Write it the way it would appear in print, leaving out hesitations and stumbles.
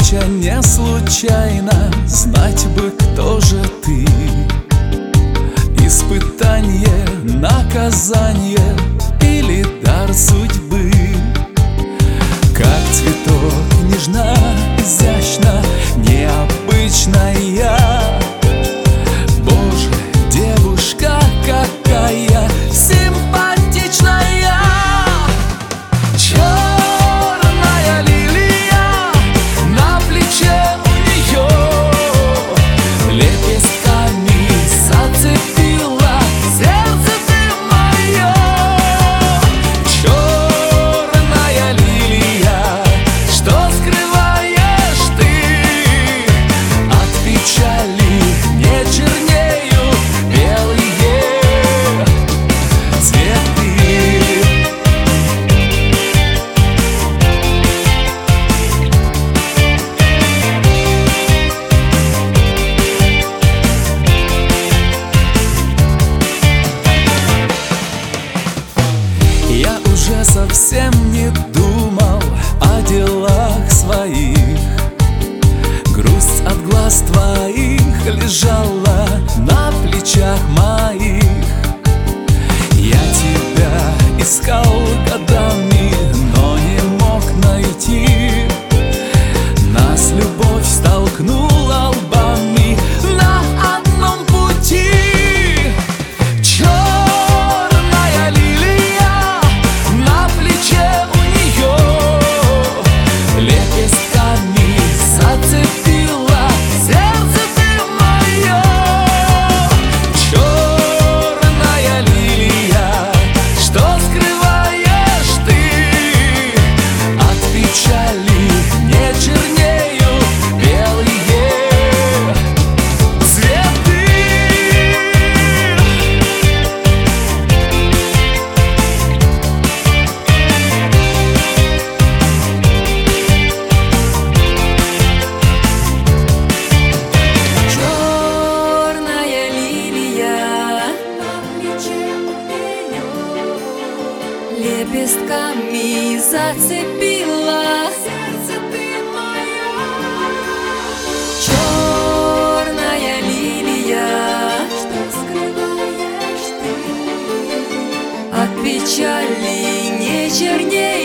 встреча не случайна, знать бы, кто же ты. Испытание, наказание или дар судьбы. Как цветок, нежна, изящна, необычная. Боже, девушка какая симпатичная. Черная лилия на плече у нее, лепестками зацепила сердце ты мое. Черная лилия, что скрываешь ты от печали, не чернею белые цветы. Я уже совсем не думал о делах своих. Грусть от глаз твоих лежала на плечах моих. Я тебя искал годами, но не мог найти. Нас любовь столкнула лбами на одном пути. Черная лилия на плече у нее, лепестками зацепила сердце ты мое. Черная лилия, что скрываешь ты от печали, не чернею белые цветы. Черная лилия на плече у нее, лепестками зацепила сердце ты мое. Черная лилия, что скрываешь ты от печали, не чернее